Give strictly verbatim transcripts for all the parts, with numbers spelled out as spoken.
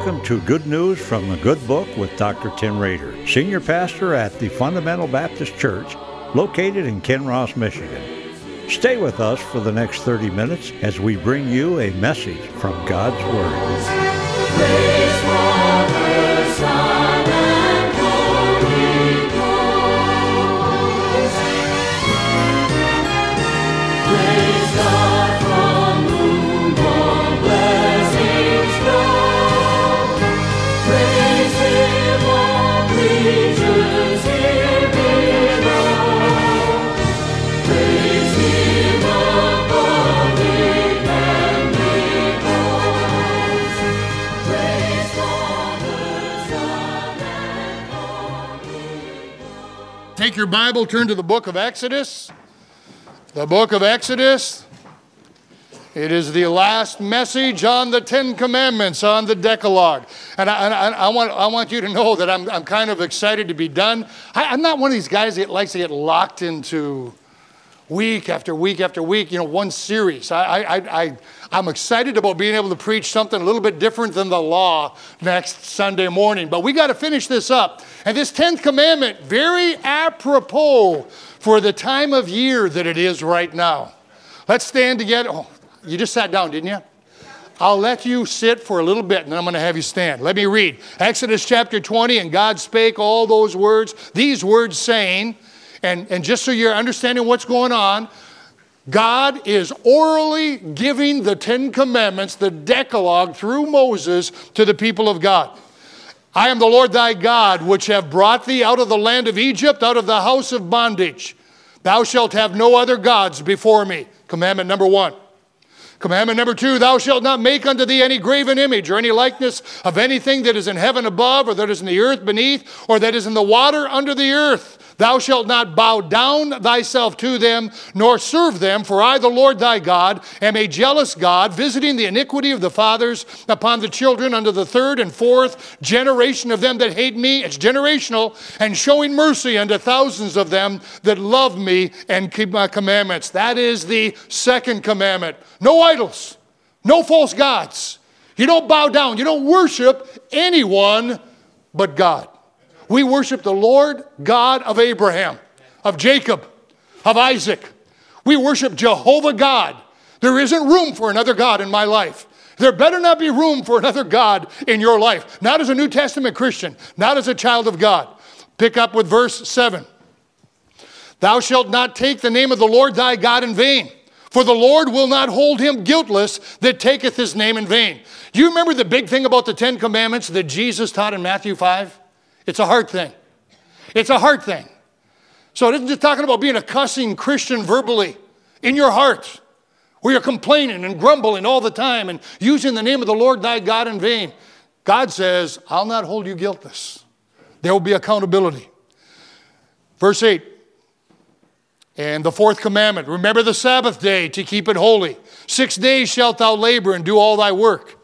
Welcome to Good News from the Good Book with Doctor Tim Rader, Senior Pastor at the Fundamental Baptist Church, located in Kinross, Michigan. Stay with us for the next thirty minutes as we bring you a message from God's Word. Praise Father, Son, and Holy Ghost. Praise God from whom all blessings flow. Praise Him, all creatures here below. Praise Him above the heavenly hosts. Praise Father, Son, and Holy Ghost. Take your Bible, turn to the book of Exodus. The book of Exodus. It is the last message on the Ten Commandments, on the Decalogue. And I, and I, I, want, I want you to know that I'm, I'm kind of excited to be done. I, I'm not one of these guys that likes to get locked into week after week after week, you know, one series. I, I, I, I'm excited about being able to preach something a little bit different than the law next Sunday morning. But we got to finish this up. And this tenth commandment, very apropos for the time of year that it is right now. Let's stand together. Oh, you just sat down, didn't you? I'll let you sit for a little bit, and then I'm going to have you stand. Let me read. Exodus chapter twenty, and God spake all those words, these words saying, and, and just so you're understanding what's going on, God is orally giving the Ten Commandments, the Decalogue, through Moses to the people of God. I am the Lord thy God, which have brought thee out of the land of Egypt, out of the house of bondage. Thou shalt have no other gods before me. Commandment number one. Commandment number two, thou shalt not make unto thee any graven image or any likeness of anything that is in heaven above, or that is in the earth beneath, or that is in the water under the earth. Thou shalt not bow down thyself to them, nor serve them, for I, the Lord thy God, am a jealous God, visiting the iniquity of the fathers upon the children unto the third and fourth generation of them that hate me. It's generational, and showing mercy unto thousands of them that love me and keep my commandments. That is the second commandment. No idols, no false gods. You don't bow down. You don't worship anyone but God. We worship the Lord God of Abraham, of Jacob, of Isaac. We worship Jehovah God. There isn't room for another God in my life. There better not be room for another God in your life. Not as a New Testament Christian, not as a child of God. Pick up with verse seven. Thou shalt not take the name of the Lord thy God in vain, for the Lord will not hold him guiltless that taketh his name in vain. You remember the big thing about the Ten Commandments that Jesus taught in Matthew five? It's a heart thing. It's a heart thing. So it isn't just talking about being a cussing Christian verbally in your heart, where you're complaining and grumbling all the time and using the name of the Lord thy God in vain. God says, I'll not hold you guiltless. There will be accountability. Verse eight. And the fourth commandment, remember the Sabbath day to keep it holy. Six days shalt thou labor and do all thy work.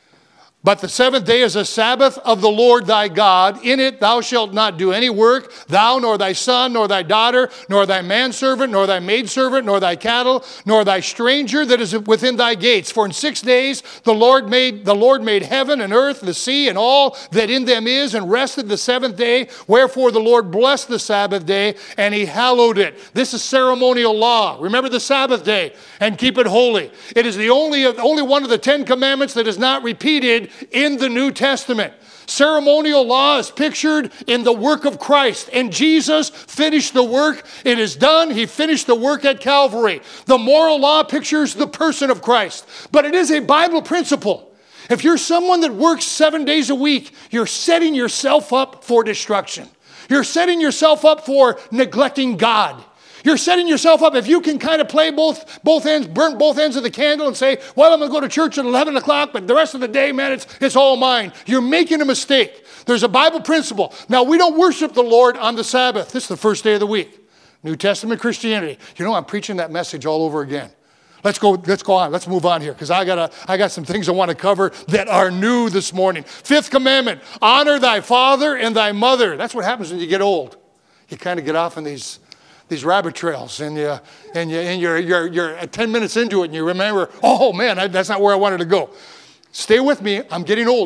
But the seventh day is a Sabbath of the Lord thy God. In it thou shalt not do any work, thou nor thy son, nor thy daughter, nor thy manservant, nor thy maidservant, nor thy cattle, nor thy stranger that is within thy gates. For in six days the Lord made the Lord made heaven and earth, the sea, and all that in them is, and rested the seventh day. Wherefore the Lord blessed the Sabbath day, and he hallowed it. This is ceremonial law. Remember the Sabbath day and keep it holy. It is the only, only one of the Ten Commandments that is not repeated in the New Testament. Ceremonial law is pictured in the work of Christ, and Jesus finished the work. It is done. He finished the work at Calvary. The moral law pictures the person of Christ, but it is a Bible principle. If you're someone that works seven days a week, you're setting yourself up for destruction. You're setting yourself up for neglecting God. You're setting yourself up. If you can kind of play both both ends, burn both ends of the candle and say, well, I'm going to go to church at eleven o'clock, but the rest of the day, man, it's, it's all mine. You're making a mistake. There's a Bible principle. Now, we don't worship the Lord on the Sabbath. This is the first day of the week. New Testament Christianity. You know, I'm preaching that message all over again. Let's go, let's go on. Let's move on here, because I got I got some things I want to cover that are new this morning. Fifth commandment, honor thy father and thy mother. That's what happens when you get old. You kind of get off in these these rabbit trails, and you and you and you're you're you're ten minutes into it, and you remember, oh man, I, that's not where I wanted to go. Stay with me. I'm getting older.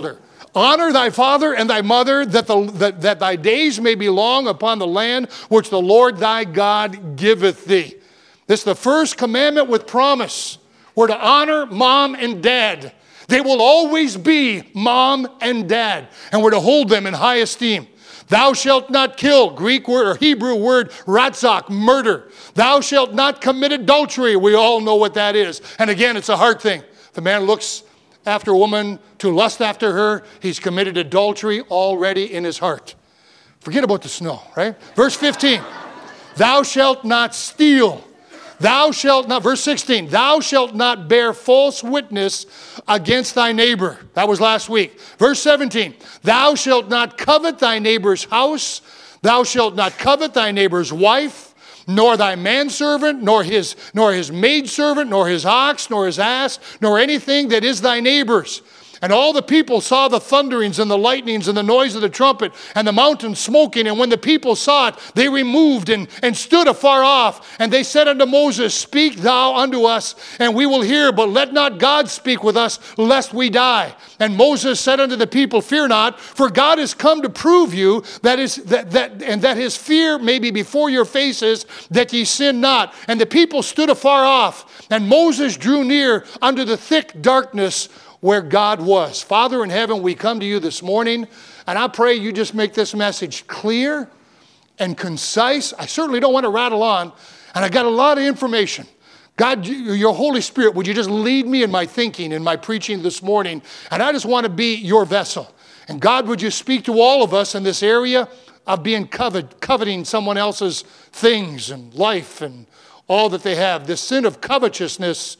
Honor thy father and thy mother, that, the, that, that thy days may be long upon the land which the Lord thy God giveth thee. This is the first commandment with promise. We're to honor mom and dad. They will always be mom and dad, and we're to hold them in high esteem. Thou shalt not kill, Greek word or Hebrew word, ratzak, murder. Thou shalt not commit adultery. We all know what that is. And again, it's a heart thing. If a man looks after a woman to lust after her, he's committed adultery already in his heart. Forget about the snow, right? Verse fifteen, thou shalt not steal. Thou shalt not, verse sixteen, thou shalt not bear false witness against thy neighbor. That was last week. Verse seventeen, thou shalt not covet thy neighbor's house. Thou shalt not covet thy neighbor's wife, nor thy manservant, nor his, nor his maidservant, nor his ox, nor his ass, nor anything that is thy neighbor's. And all the people saw the thunderings and the lightnings and the noise of the trumpet and the mountain smoking. And when the people saw it, they removed and, and stood afar off. And they said unto Moses, speak thou unto us, and we will hear, but let not God speak with us, lest we die. And Moses said unto the people, fear not, for God is come to prove you that is that, that and that his fear may be before your faces, that ye sin not. And the people stood afar off, and Moses drew near unto the thick darkness where God was. Father in heaven, we come to you this morning, and I pray you just make this message clear and concise. I certainly don't want to rattle on, and I got a lot of information. God, your Holy Spirit, would you just lead me in my thinking, in my preaching this morning, and I just want to be your vessel. And God, would you speak to all of us in this area of being covet, coveting someone else's things and life and all that they have. This sin of covetousness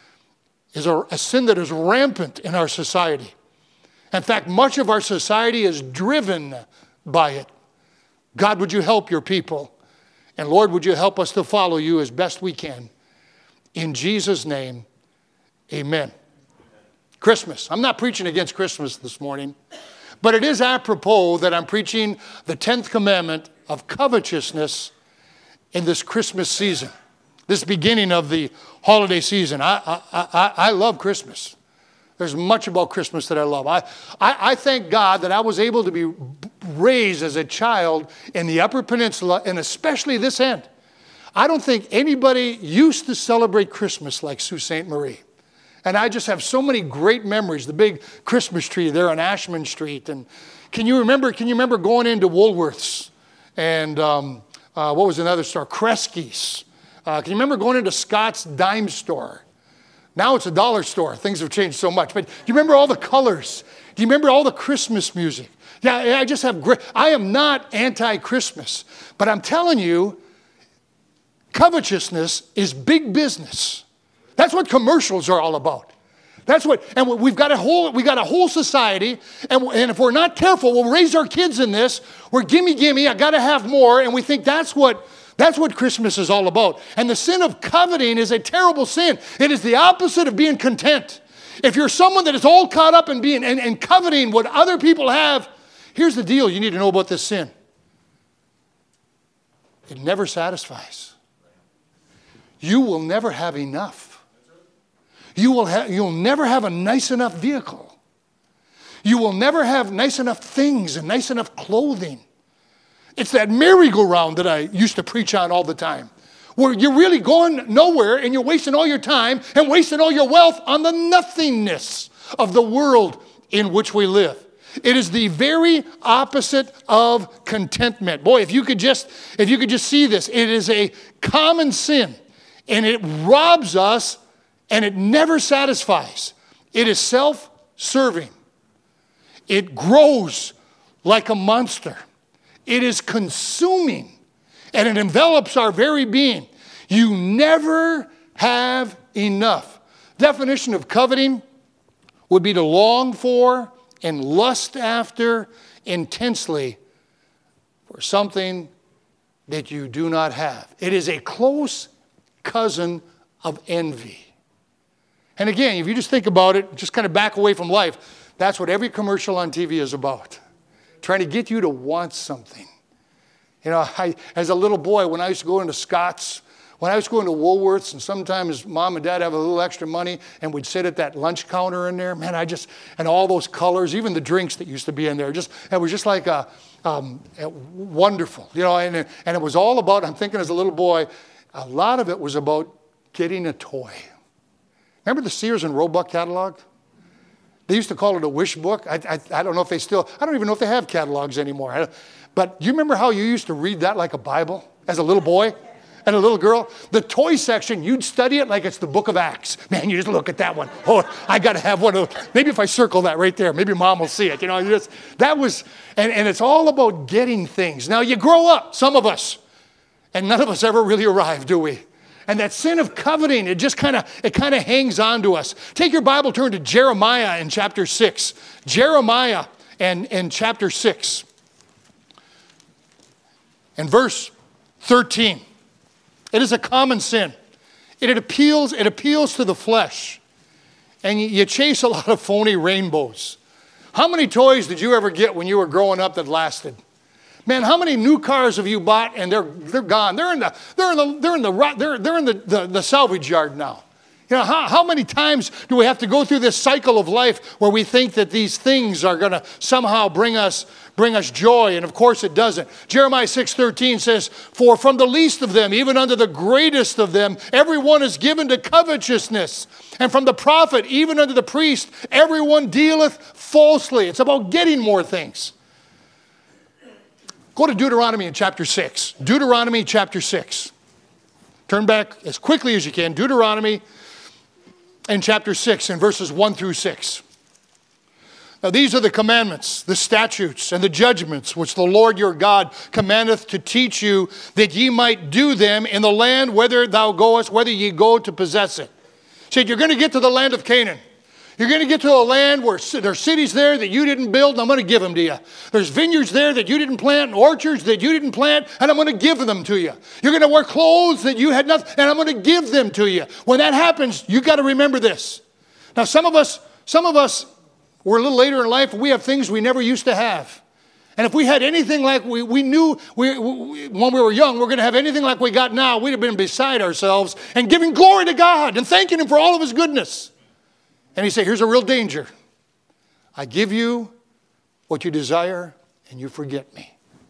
is a, a sin that is rampant in our society. In fact, much of our society is driven by it. God, would you help your people? And Lord, would you help us to follow you as best we can? In Jesus' name, amen. Christmas. I'm not preaching against Christmas this morning, but it is apropos that I'm preaching the tenth commandment of covetousness in this Christmas season. This beginning of the holiday season. I, I, I, I love Christmas. There's much about Christmas that I love. I, I, I thank God that I was able to be raised as a child in the Upper Peninsula, and especially this end. I don't think anybody used to celebrate Christmas like Sault Ste. Marie. And I just have so many great memories. The big Christmas tree there on Ashman Street. And can you remember, can you remember going into Woolworths and um, uh, what was another store? Kresge's. Uh, can you remember going into Scott's Dime Store? Now it's a dollar store. Things have changed so much. But do you remember all the colors? Do you remember all the Christmas music? Yeah, I just have great, I am not anti-Christmas. But I'm telling you, covetousness is big business. That's what commercials are all about. That's what, and we've got a whole, we got a whole society, and, and if we're not careful, we'll raise our kids in this. We're gimme, gimme, I got to have more, and we think that's what, That's what Christmas is all about. And the sin of coveting is a terrible sin. It is the opposite of being content. If you're someone that is all caught up in being and, and coveting what other people have, here's the deal you need to know about this sin. It never satisfies. You will never have enough. You will ha- you'll never have a nice enough vehicle. You will never have nice enough things and nice enough clothing. It's that merry-go-round that I used to preach on all the time, where you're really going nowhere and you're wasting all your time and wasting all your wealth on the nothingness of the world in which we live. It is the very opposite of contentment. Boy, if you could just, if you could just see this, it is a common sin, and it robs us, and it never satisfies. It is self-serving. It grows like a monster. It is consuming, and it envelops our very being. You never have enough. Definition of coveting would be to long for and lust after intensely for something that you do not have. It is a close cousin of envy. And again, if you just think about it, just kind of back away from life, that's what every commercial on T V is about. Trying to get you to want something. You know, I, as a little boy, when I used to go into Scott's, When I was going to Woolworths, and sometimes Mom and Dad have a little extra money, and we'd sit at that lunch counter in there, man, I just, and all those colors, even the drinks that used to be in there, just, it was just like a, um, a wonderful, you know, and, and it was all about, I'm thinking as a little boy, a lot of it was about getting a toy. Remember the Sears and Roebuck catalog? They used to call it a wish book. I, I, I don't know if they still, I don't even know if they have catalogs anymore. But do you remember how you used to read that like a Bible as a little boy? And a little girl, the toy section, you'd study it like it's the book of Acts. Man, you just look at that one. Oh, I got to have one of those. Maybe if I circle that right there, maybe Mom will see it. You know, you just, that was, and, and it's all about getting things. Now, you grow up, some of us, and none of us ever really arrive, do we? And that sin of coveting, it just kind of, it kind of hangs on to us. Take your Bible, turn to Jeremiah in chapter six. Jeremiah and, and chapter six. And verse thirteen. It is a common sin. It, it appeals, it appeals to the flesh. And you, you chase a lot of phony rainbows. How many toys did you ever get when you were growing up that lasted? Man, how many new cars have you bought and they're they're gone? They're in the they're in the they're in the they're, they're in the, the, the salvage yard now. You know, how, how many times do we have to go through this cycle of life where we think that these things are going to somehow bring us bring us joy? And of course it doesn't. Jeremiah six thirteen says, "For from the least of them, even unto the greatest of them, everyone is given to covetousness. And from the prophet, even unto the priest, everyone dealeth falsely." It's about getting more things. Go to Deuteronomy in chapter six. Deuteronomy chapter six. Turn back as quickly as you can. Deuteronomy in chapter six in verses one through six. Now these are the commandments, the statutes, and the judgments which the Lord your God commandeth to teach you, that ye might do them in the land whither thou goest, whether ye go to possess it. He said, you're going to get to the land of Canaan. You're going to get to a land where there's cities there that you didn't build, and I'm going to give them to you. There's vineyards there that you didn't plant, and orchards that you didn't plant, and I'm going to give them to you. You're going to wear clothes that you had nothing, and I'm going to give them to you. When that happens, you got to remember this. Now, some of us, some of us, we're a little later in life, we have things we never used to have. And if we had anything like we, we knew we, we, when we were young, we're going to have anything like we got now, we'd have been beside ourselves and giving glory to God and thanking Him for all of His goodness. And He said, here's a real danger. I give you what you desire, and you forget me.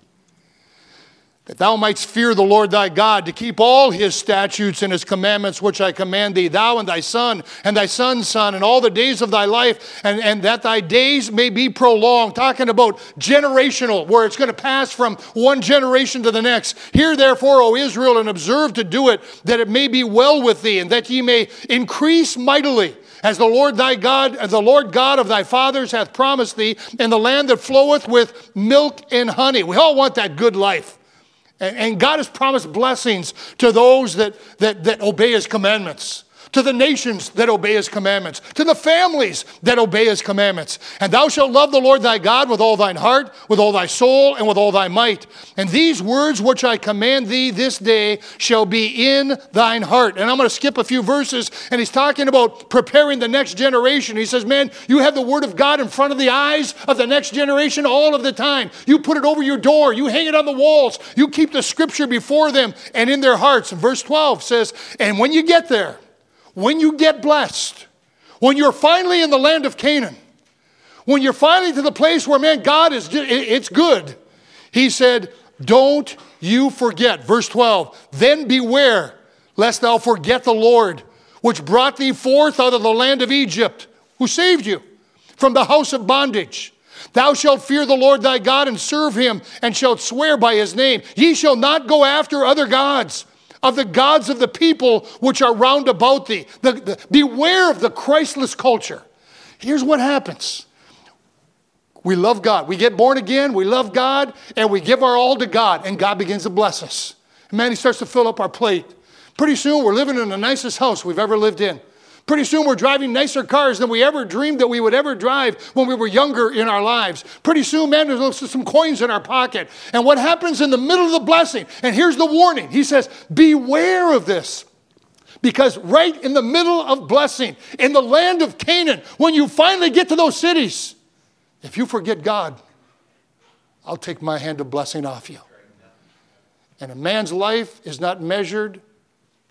That thou mightst fear the Lord thy God, to keep all His statutes and His commandments which I command thee, thou and thy son and thy son's son, and all the days of thy life, and, and that thy days may be prolonged. Talking about generational, where it's going to pass from one generation to the next. Hear therefore, O Israel, and observe to do it, that it may be well with thee, and that ye may increase mightily, as the Lord thy God, as the Lord God of thy fathers hath promised thee, in the land that floweth with milk and honey. We all want that good life. And God has promised blessings to those that, that, that obey His commandments, to the nations that obey His commandments, to the families that obey His commandments. And thou shalt love the Lord thy God with all thine heart, with all thy soul, and with all thy might. And these words which I command thee this day shall be in thine heart. And I'm going to skip a few verses, and he's talking about preparing the next generation. He says, man, you have the word of God in front of the eyes of the next generation all of the time. You put it over your door. You hang it on the walls. You keep the scripture before them and in their hearts. And verse twelve says, and when you get there, when you get blessed, when you're finally in the land of Canaan, when you're finally to the place where, man, God is, it's good. He said, don't you forget. Verse twelve, then beware lest thou forget the Lord, which brought thee forth out of the land of Egypt, who saved you from the house of bondage. Thou shalt fear the Lord thy God and serve Him, and shalt swear by His name. Ye shall not go after other gods, of the gods of the people which are round about thee. The, the, beware of the Christless culture. Here's what happens. We love God. We get born again, we love God, and we give our all to God, and God begins to bless us. And man, He starts to fill up our plate. Pretty soon, we're living in the nicest house we've ever lived in. Pretty soon, we're driving nicer cars than we ever dreamed that we would ever drive when we were younger in our lives. Pretty soon, man, there's some coins in our pocket. And what happens in the middle of the blessing? And here's the warning. He says, beware of this. Because right in the middle of blessing, in the land of Canaan, when you finally get to those cities, if you forget God, I'll take my hand of blessing off you. And a man's life is not measured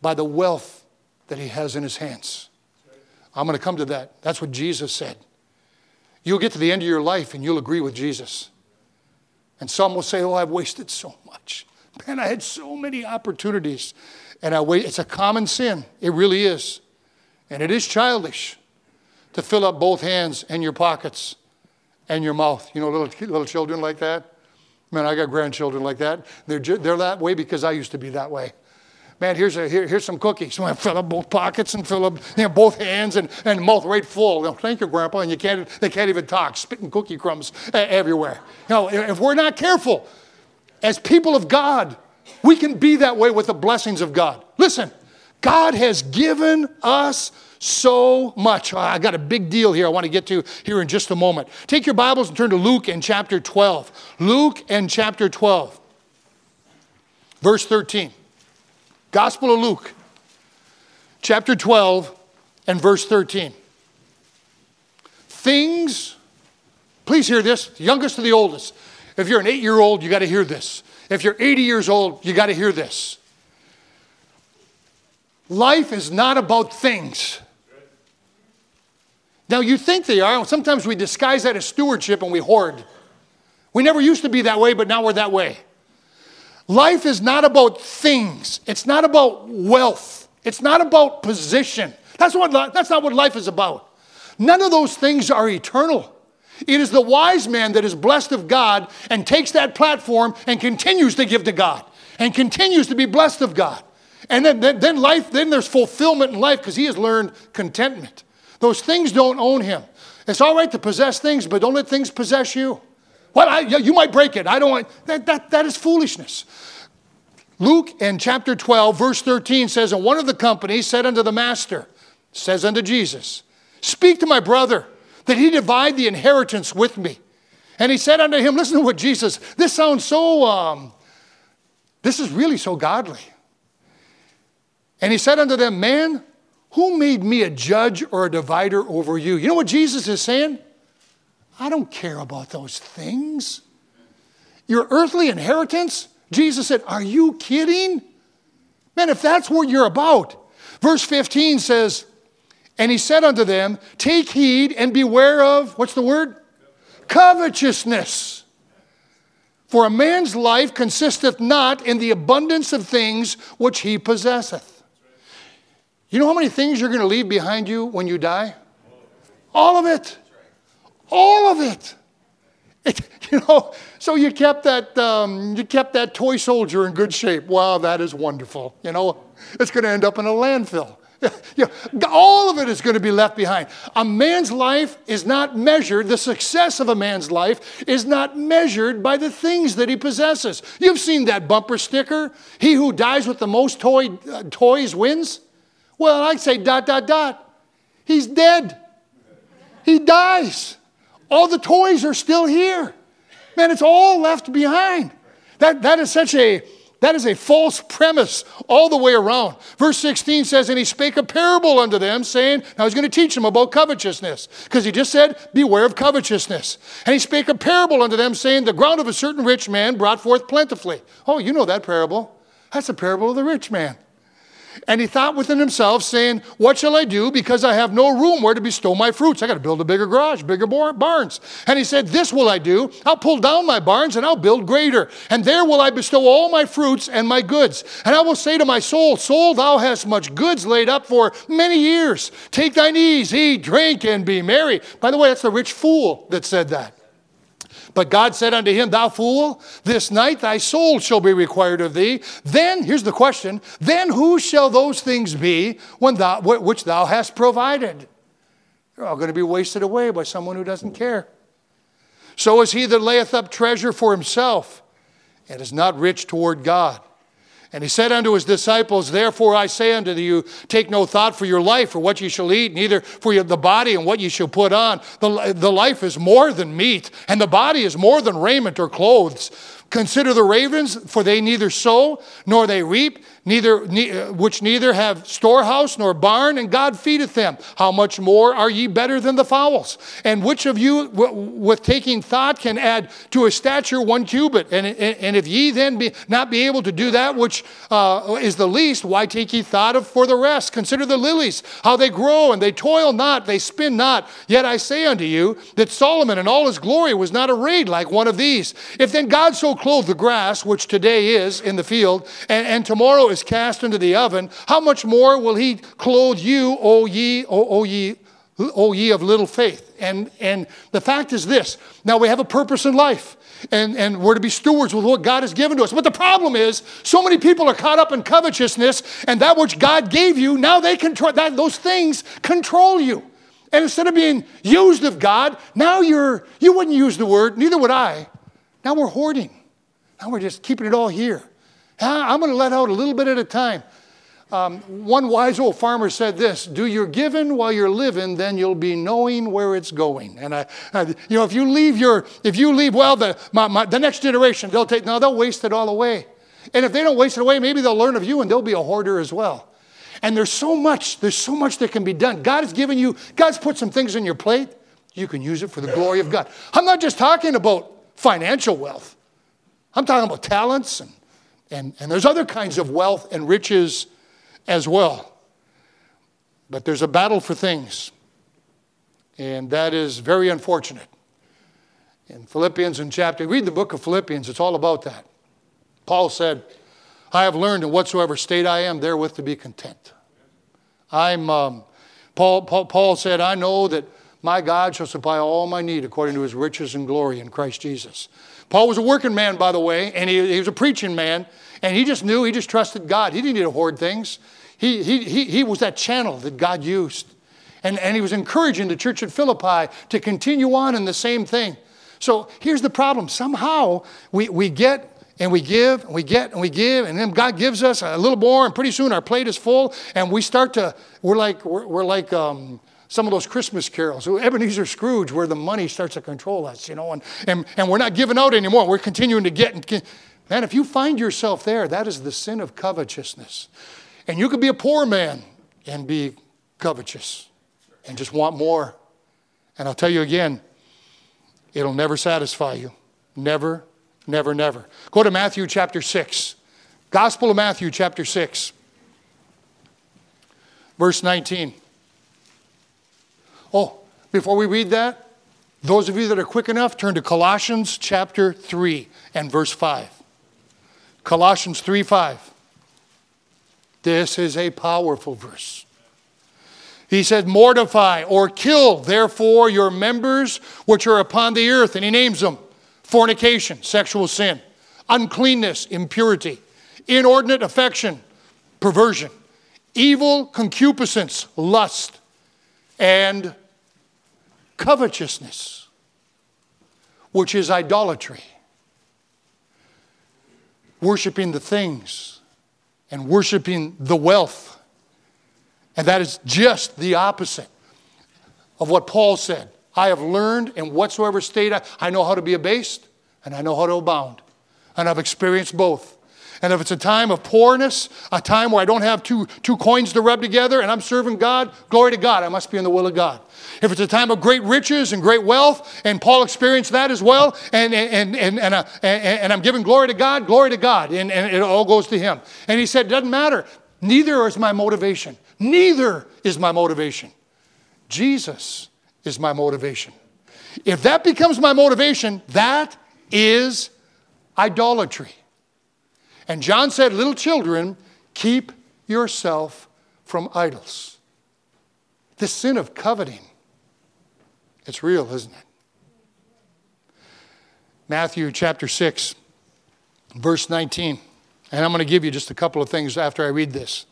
by the wealth that he has in his hands. I'm going to come to that. That's what Jesus said. You'll get to the end of your life and you'll agree with Jesus. And some will say, oh, I've wasted so much. Man, I had so many opportunities. And I wait. It's a common sin. It really is. And it is childish to fill up both hands and your pockets and your mouth. You know, little little children like that. Man, I got grandchildren like that. They're they're that way because I used to be that way. Man, here's a here, here's some cookies. So I fill up both pockets and fill up you know, both hands and, and mouth right full. You know, thank you, Grandpa. And you can't they can't even talk, spitting cookie crumbs everywhere. You know, if we're not careful, as people of God, we can be that way with the blessings of God. Listen, God has given us so much. Oh, I got a big deal here I want to get to here in just a moment. Take your Bibles and turn to Luke and chapter twelve. Luke and chapter twelve, verse thirteen. Gospel of Luke, chapter twelve and verse thirteen. Things, please hear this, youngest to the oldest. If you're an eight-year-old, you got to hear this. If you're eighty years old, you got to hear this. Life is not about things. Now, you think they are. Sometimes we disguise that as stewardship and we hoard. We never used to be that way, but now we're that way. Life is not about things. It's not about wealth. It's not about position. That's what, that's not what life is about. None of those things are eternal. It is the wise man that is blessed of God and takes that platform and continues to give to God and continues to be blessed of God. And then, then, then life, then there's fulfillment in life because he has learned contentment. Those things don't own him. It's all right to possess things, but don't let things possess you. Well, I, you might break it. I don't want, that, that, that is foolishness. Luke in chapter twelve, verse thirteen says, and one of the company said unto the master, says unto Jesus, speak to my brother, that he divide the inheritance with me. And he said unto him, listen to what Jesus, this sounds so, um, this is really so godly. And he said unto them, man, who made me a judge or a divider over you? You know what Jesus is saying? I don't care about those things. Your earthly inheritance? Jesus said, are you kidding? Man, if that's what you're about. Verse fifteen says, and he said unto them, take heed and beware of, what's the word? Covetousness. For a man's life consisteth not in the abundance of things which he possesseth. You know how many things you're going to leave behind you when you die? All of it. All of it. It, you know, so you kept that um, you kept that toy soldier in good shape. Wow, that is wonderful. You know, it's going to end up in a landfill. You know, all of it is going to be left behind. A man's life is not measured, the success of a man's life is not measured by the things that he possesses. You've seen that bumper sticker, he who dies with the most toy, uh, toys wins. Well, I'd say dot, dot, dot. He's dead. He dies. All the toys are still here. Man, it's all left behind. That, that is such a, that is a false premise all the way around. Verse sixteen says, and he spake a parable unto them, saying, now he's going to teach them about covetousness, because he just said, beware of covetousness. And he spake a parable unto them, saying, the ground of a certain rich man brought forth plentifully. Oh, you know that parable. That's the parable of the rich man. And he thought within himself, saying, what shall I do? Because I have no room where to bestow my fruits. I got to build a bigger garage, bigger barns. And he said, this will I do. I'll pull down my barns and I'll build greater. And there will I bestow all my fruits and my goods. And I will say to my soul, soul, thou hast much goods laid up for many years. Take thine ease, eat, drink, and be merry. By the way, that's the rich fool that said that. But God said unto him, thou fool, this night thy soul shall be required of thee. Then, here's the question, then who shall those things be when thou, which thou hast provided? They're all going to be wasted away by someone who doesn't care. So is he that layeth up treasure for himself and is not rich toward God. And he said unto his disciples, therefore I say unto you, take no thought for your life, for what ye shall eat, neither for your, the body and what ye shall put on. The, the life is more than meat, and the body is more than raiment or clothes. Consider the ravens, for they neither sow nor they reap, neither ne- which neither have storehouse nor barn, and God feedeth them. How much more are ye better than the fowls? And which of you, w- with taking thought, can add to a stature one cubit? And, and, and if ye then be not be able to do that which uh, is the least, why take ye thought of for the rest? Consider the lilies, how they grow, and they toil not, they spin not. Yet I say unto you that Solomon in all his glory was not arrayed like one of these. If then God so clothe the grass, which today is in the field, and, and tomorrow is cast into the oven, how much more will he clothe you, O ye, O, o ye, O ye of little faith? And and the fact is this. Now we have a purpose in life. And, and we're to be stewards with what God has given to us. But the problem is, so many people are caught up in covetousness, and that which God gave you, now they control that. Those things control you. And instead of being used of God, now you're you wouldn't use the word, neither would I. Now we're hoarding. Now we're just keeping it all here. I'm going to let out a little bit at a time. Um, one wise old farmer said this: do your giving while you're living, then you'll be knowing where it's going. And I, I you know, if you leave your, if you leave, well, the my, my, the next generation, they'll take, no, they'll waste it all away. And if they don't waste it away, maybe they'll learn of you, and they'll be a hoarder as well. And there's so much, there's so much that can be done. God has given you, God's put some things on your plate. You can use it for the glory of God. I'm not just talking about financial wealth. I'm talking about talents, and and and there's other kinds of wealth and riches as well. But there's a battle for things, and that is very unfortunate. In Philippians in chapter, read the book of Philippians, it's all about that. Paul said, I have learned in whatsoever state I am, therewith to be content. I'm, um, Paul, Paul, Paul said, I know that my God shall supply all my need according to his riches and glory in Christ Jesus. Paul was a working man, by the way, and he, he was a preaching man, and he just knew, he just trusted God. He didn't need to hoard things. He, he, he, he was that channel that God used. And, and he was encouraging the church at Philippi to continue on in the same thing. So here's the problem. Somehow we, we get and we give and we get and we give, and then God gives us a little more, and pretty soon our plate is full, and we start to, we're like, we're, we're like um, some of those Christmas carols, Ebenezer Scrooge, where the money starts to control us, you know, and, and, and we're not giving out anymore. We're continuing to get. And get. Man, if you find yourself there, that is the sin of covetousness. And you could be a poor man and be covetous and just want more. And I'll tell you again, it'll never satisfy you. Never, never, never. Go to Matthew chapter six. Gospel of Matthew chapter six. Verse nineteen. Oh, before we read that, those of you that are quick enough, turn to Colossians chapter three and verse five. Colossians three five. This is a powerful verse. He said, mortify or kill, therefore, your members which are upon the earth. And he names them: fornication, sexual sin; uncleanness, impurity; inordinate affection, perversion; evil concupiscence, lust; and covetousness, which is idolatry. Worshiping the things and worshiping the wealth. And that is just the opposite of what Paul said. I have learned in whatsoever state I, I know how to be abased, and I know how to abound. And I've experienced both. And if it's a time of poorness, a time where I don't have two, two coins to rub together and I'm serving God, glory to God, I must be in the will of God. If it's a time of great riches and great wealth, and Paul experienced that as well, and, and, and, and, uh, and, and I'm giving glory to God, glory to God, and, and it all goes to him. And he said, it doesn't matter. Neither is my motivation. Neither is my motivation. Jesus is my motivation. If that becomes my motivation, that is idolatry. And John said, little children, keep yourself from idols. The sin of coveting, it's real, isn't it? Matthew chapter six, verse nineteen. And I'm going to give you just a couple of things after I read this.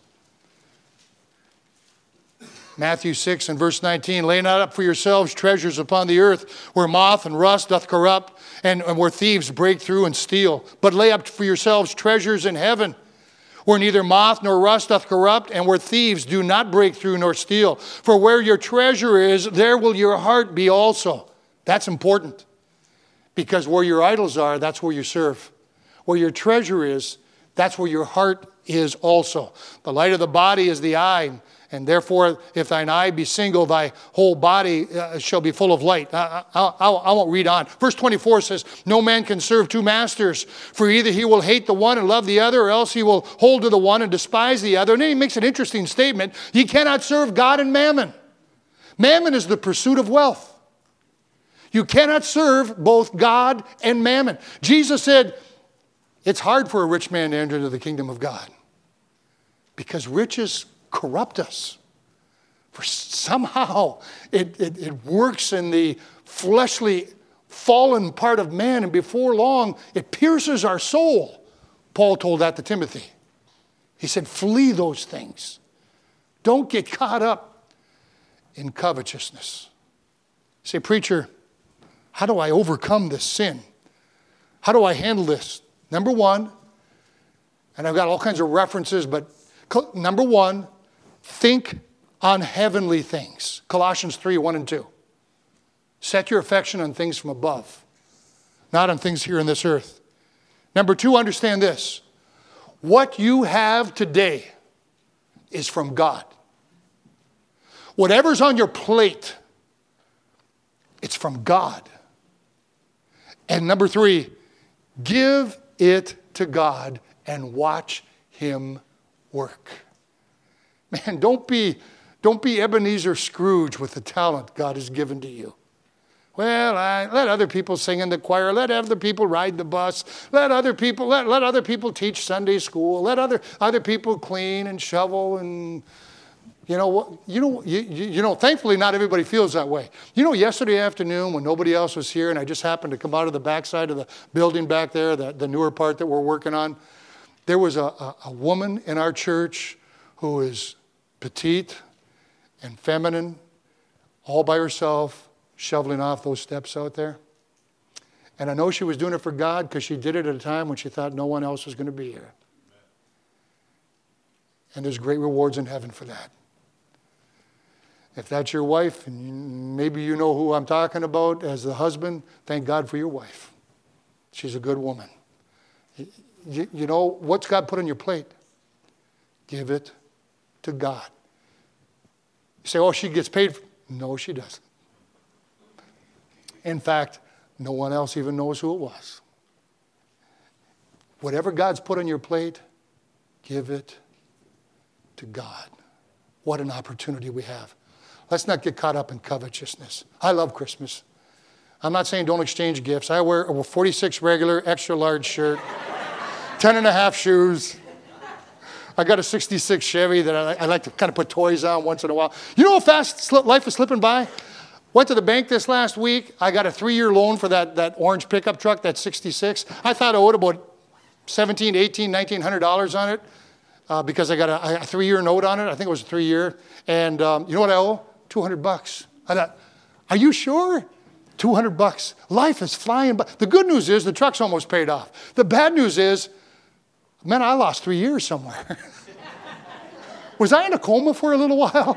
Matthew six and verse nineteen, lay not up for yourselves treasures upon the earth, where moth and rust doth corrupt, and, and where thieves break through and steal. But lay up for yourselves treasures in heaven, where neither moth nor rust doth corrupt, and where thieves do not break through nor steal. For where your treasure is, there will your heart be also. That's important. Because where your idols are, that's where you serve. Where your treasure is, That's where your heart is also. The light of the body is the eye. And therefore, if thine eye be single, thy whole body uh, shall be full of light. I, I, I, I won't read on. Verse twenty-four says, no man can serve two masters, for either he will hate the one and love the other, or else he will hold to the one and despise the other. And then he makes an interesting statement. Ye cannot serve God and mammon. Mammon is the pursuit of wealth. You cannot serve both God and mammon. Jesus said, it's hard for a rich man to enter into the kingdom of God, because riches corrupt us. For somehow it, it, it works in the fleshly, fallen part of man, and before long it pierces our soul. Paul told that to Timothy. He said, flee those things. Don't get caught up in covetousness. You say, preacher, how do I overcome this sin? How do I handle this? Number one, and I've got all kinds of references, but number one, think on heavenly things. Colossians three, one and two. Set your affection on things from above, not on things here in this earth. Number two, understand this. What you have today is from God. Whatever's on your plate, it's from God. And number three, give it to God and watch him work. Man, don't be, don't be Ebenezer Scrooge with the talent God has given to you. Well, I, let other people sing in the choir. Let other people ride the bus. Let other people let, let other people teach Sunday school. Let other other people clean and shovel and you know what you know you, you, you know. Thankfully, not everybody feels that way. You know, yesterday afternoon when nobody else was here, and I just happened to come out of the backside of the building back there, the, the newer part that we're working on, there was a, a, a woman in our church who is petite and feminine, all by herself, shoveling off those steps out there. And I know she was doing it for God because she did it at a time when she thought no one else was going to be here. And there's great rewards in heaven for that. If that's your wife, and maybe you know who I'm talking about as the husband, thank God for your wife. She's a good woman. You, you know, what's God put on your plate? Give it to God. You say, oh, she gets paid. For... No, she doesn't. In fact, no one else even knows who it was. Whatever God's put on your plate, give it to God. What an opportunity we have. Let's not get caught up in covetousness. I love Christmas. I'm not saying don't exchange gifts. I wear a forty-six regular, extra large shirt, ten and a half shoes. I got a sixty-six Chevy that I, I like to kind of put toys on once in a while. You know how fast life is slipping by? Went to the bank this last week. I got a three-year loan for that, that orange pickup truck, that sixty-six. I thought I owed about seventeen, eighteen, nineteen hundred dollars on it uh, because I got a, a three-year note on it. I think it was a three-year. And um, you know what I owe? two hundred bucks. I thought, are you sure? two hundred bucks. Life is flying by. The good news is the truck's almost paid off. The bad news is, man, I lost three years somewhere. Was I in a coma for a little while?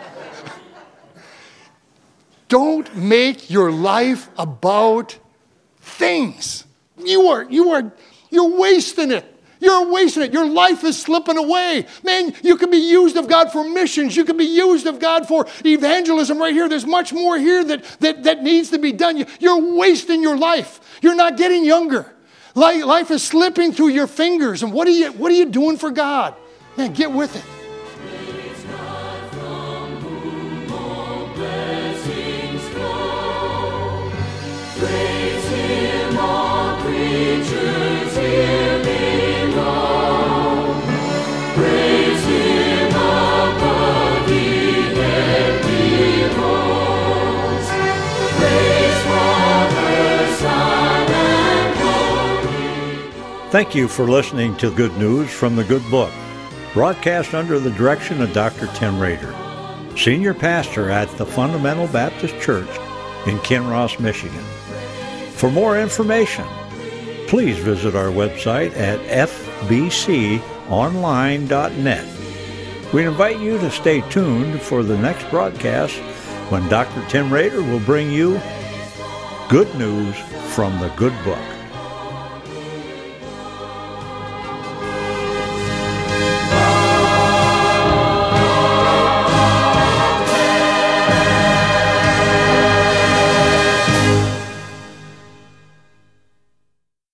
Don't make your life about things. You are, you are, you're wasting it. You're wasting it. Your life is slipping away. Man, you can be used of God for missions. You can be used of God for evangelism right here. There's much more here that, that, that needs to be done. You, you're wasting your life. You're not getting younger. Life, life is slipping through your fingers. And what are you, what are you doing for God? Man, get with it. Thank you for listening to Good News from the Good Book, broadcast under the direction of Doctor Tim Rader, Senior Pastor at the Fundamental Baptist Church in Kinross, Michigan. For more information, please visit our website at f b c online dot net. We invite you to stay tuned for the next broadcast when Doctor Tim Rader will bring you Good News from the Good Book.